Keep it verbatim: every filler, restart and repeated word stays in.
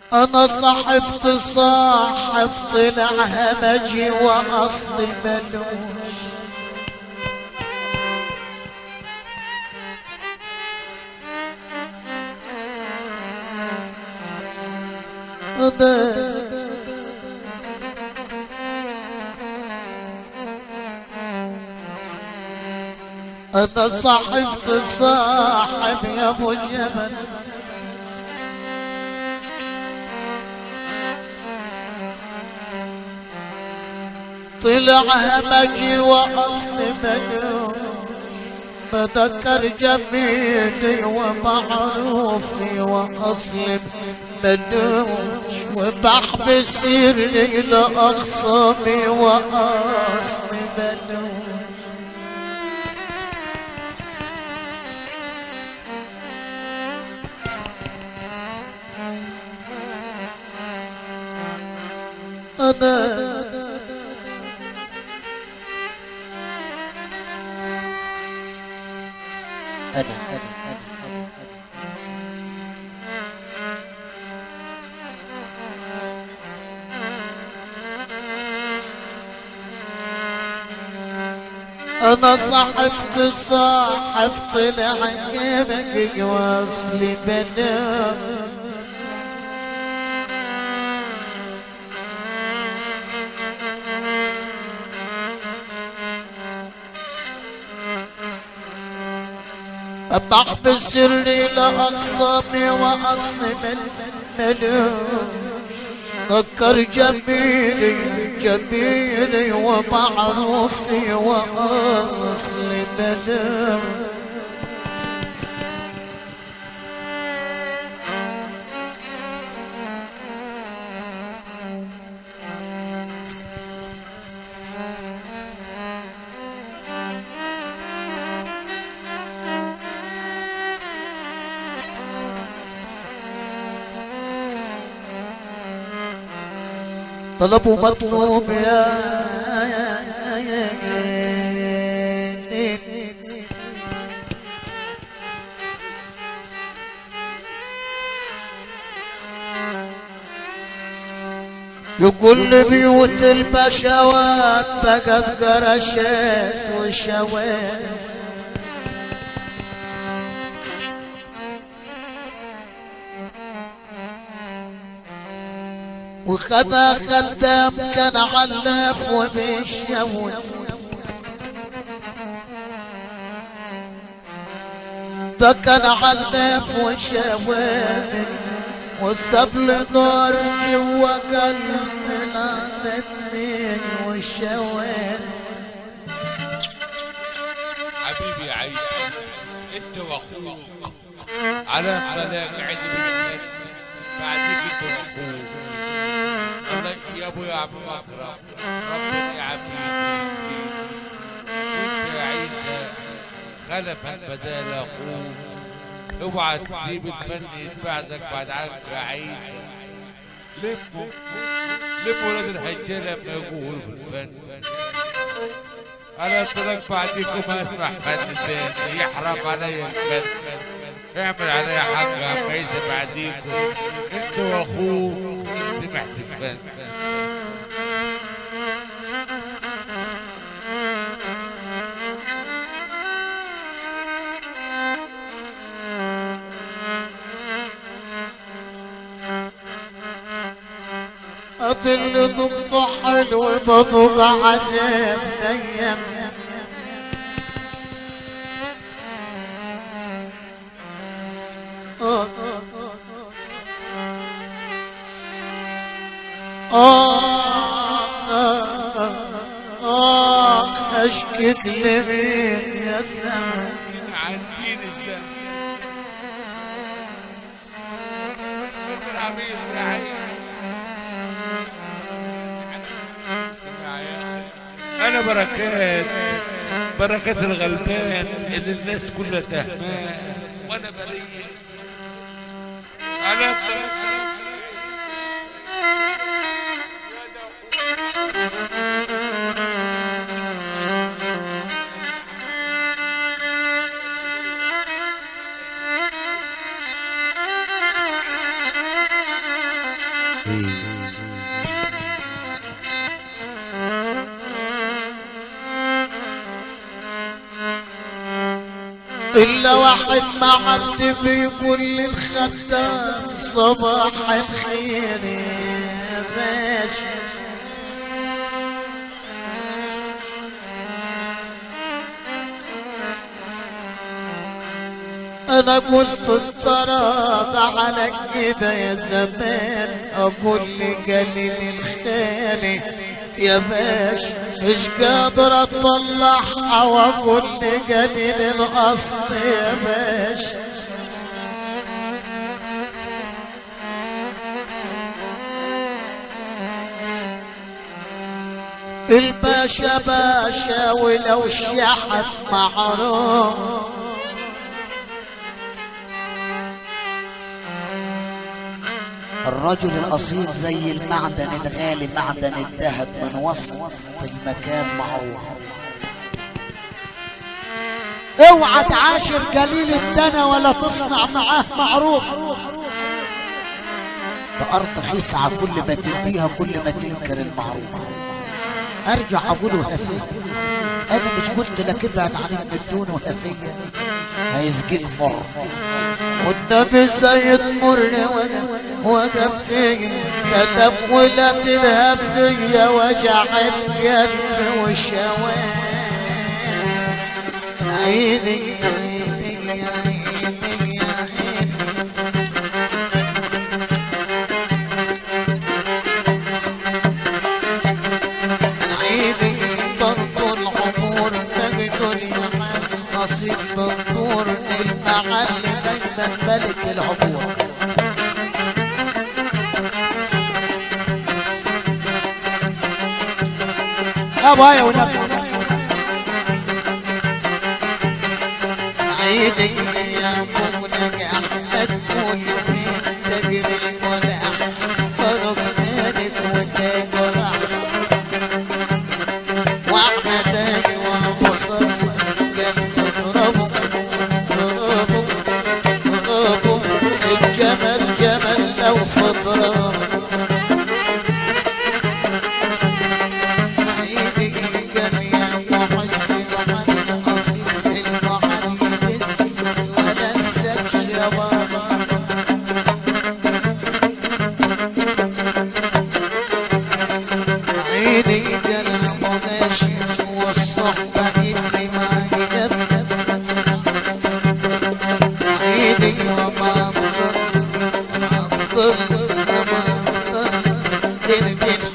انا صاحبت صاحب طلع همجي واصلي ملوش. انا انا صاحبت صاحب يا ابو جبل طلع همجي واصلي ملوش. بذكر جميلي ومعروفي واصلي ملوش، وبحبس سري لاخصامي واصلي ملوش. انا أنا أنا أنا أنا صاحبت صاحب طلع يمك واصلي بنام. بحبس سري لأقصامي وأصلي ملوش. فكر جميلي جميلي ومعروفي وأصلي ملوش. طلب مطلوب يا يقول بيوت البشوات بقت قرشات وشوات. وخذا خدام كان علاف وبيشوي. ده كان علاف وشوي والسبل نار جوا قلب الاثنين والشوي. حبيبي يا عيسى انت واخوك على طلاق قاعد بالخير بعديك انت واخوك. الله يا ابو يا عبد اكرم ربنا يعافيك ويشفيك. وانت يا عيسى خلفا بدال اخوك. اوعى تسيب الفن يتبعدك بعد عنك يا عيسى. لموا لموا ولاد الحجاله لما يقولوا في الفن. انا طلعت بعديكم اسمع فن تاني يحرم عليا الفن. اعمل عليا حاجه يا عم عيسى بعديكم انت واخوك ان سمعت الفن. اظل ذوق حلو بذوق عذاب ايام. آه آه آه أشكيك لمين يا زمان عارفين الزمن العبيد يا عيني. أنا بركات بركات الغلبان اللي الناس كلها تهمان وأنا بريء. أنا إلا واحد معدي بيقول للخدام صباح الخير يا باشا. أنا قلت الطراد على كده يا زمان، أقول لقليل الخير يا باش مش قادر اطلعها، واقول لقليل الاصل يا باش. الباشا باشا ولو شحت معروف، الرجل الأصيل زي المعدن الغالي معدن الذهب، من وسط المكان معروف. اوعى تعاشر قليل الدنا ولا تصنع معاه معروف، ده أرض خسعة كل ما تديها كل ما تنكر المعروف. أرجع أقوله هفية، أنا مش قلت لك ابعد عن المدون وهفية هيسجد مر. والنبي زيد مر وقف فيا كتب ولاد الهفية وجع القلب والشوام. عيني يا عيني يا عيني يا عيني، عيني برضو العمور مجد اليمن نصيب في الدور، المعلم دايما ملك العبور. يا بايا ونبي عيني يا مولك احمد كل فين تجري الولاح، فرق مالك وتجرح واحمداني وابو صفا جنف ترابه ترابه ترابه، الجمل جمل لو في ترابه. عيني جنى مغاشي والصحبة اللي معاك جنب، عيني وما مضل عبد الله وما مضل ترجل